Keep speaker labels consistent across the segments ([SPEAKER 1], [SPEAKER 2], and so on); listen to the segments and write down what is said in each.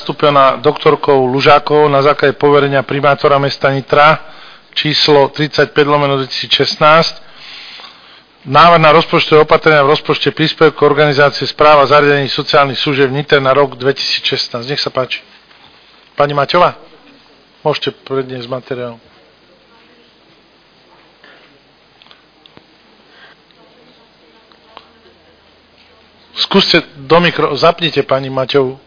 [SPEAKER 1] zastúpená doktorkou Lužákovou na základe poverenia primátora mesta Nitra číslo 35/2016. Návrh na rozpočtové opatrenia v rozpočte príspevku organizácie správa zariadení sociálnych služieb Nitre na rok 2016. Nech sa páči. Pani Maťová, môžete predniesť materiál. Skúste do zapnite pani Maťovu.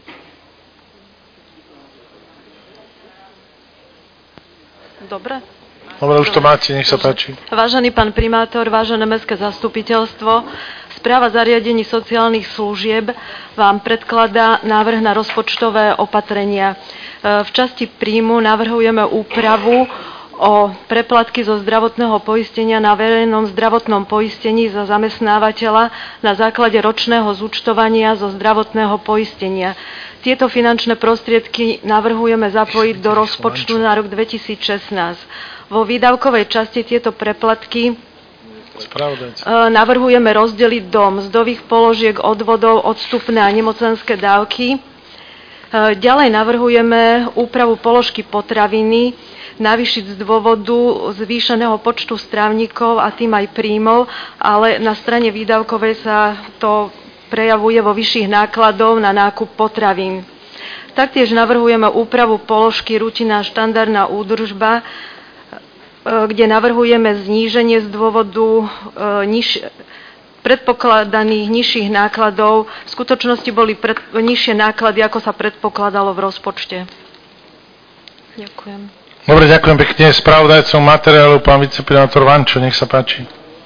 [SPEAKER 2] Dobre.
[SPEAKER 1] Dobre, už to máte, nech sa páči.
[SPEAKER 2] Vážený pán primátor, vážené mestské zastupiteľstvo, správa zariadení sociálnych služieb vám predkladá návrh na rozpočtové opatrenia. V časti príjmu navrhujeme úpravu o preplatky zo zdravotného poistenia na verejnom zdravotnom poistení za zamestnávateľa na základe ročného zúčtovania zo zdravotného poistenia. Tieto finančné prostriedky navrhujeme zapojiť do rozpočtu na rok 2016. Vo výdavkovej časti tieto preplatky navrhujeme rozdeliť do mzdových položiek, odvodov, odstupné a nemocenské dávky. Ďalej navrhujeme úpravu položky potraviny, navýšiť z dôvodu zvýšeného počtu strávnikov a tým aj príjmov, ale na strane výdavkovej sa to prejavuje vo vyšších nákladov na nákup potravín. Taktiež navrhujeme úpravu položky rutina štandardná údržba, kde navrhujeme zníženie z dôvodu predpokladaných nižších nákladov. V skutočnosti boli nižšie náklady, ako sa predpokladalo v rozpočte. Ďakujem.
[SPEAKER 1] Dobre, ďakujem pekne. Spravodajcom materiálu pán viceprimátor Vančo, nech sa páči.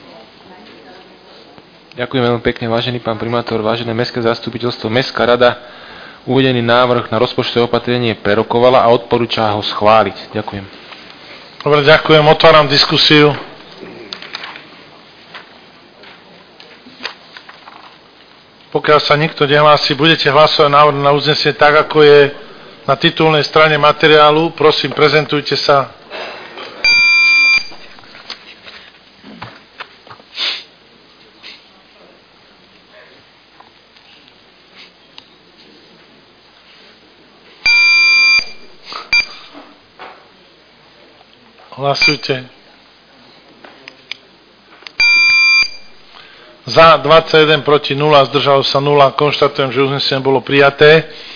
[SPEAKER 3] Ďakujem veľmi pekne, vážený pán primátor, vážené mestské zastupiteľstvo. Mestská rada uvedený návrh na rozpočtové opatrenie prerokovala a odporúča ho schváliť. Ďakujem.
[SPEAKER 1] Dobre, ďakujem. Otváram diskusiu. Pokiaľ sa nikto nehlási, budete hlasovať návrh na uznesenie tak, ako je na titulnej strane materiálu. Prosím, prezentujte sa. Hlasujte. Za 21, proti 0, zdržalo sa 0. Konštatujem, že uznesenie bolo prijaté.